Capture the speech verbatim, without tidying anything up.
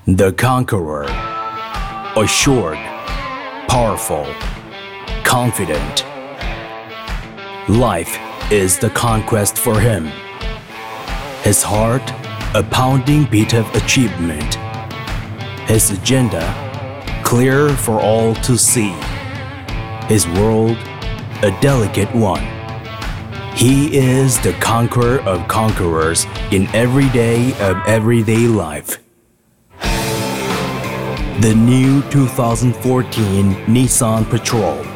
The Conqueror. Assured, powerful, confident. Life is the conquest for him. His heart, a pounding beat of achievement. His agenda, clear for all to see. His world, a delicate one. He is the conqueror of conquerors in every day of everyday life. The new two thousand fourteen Nissan Patrol.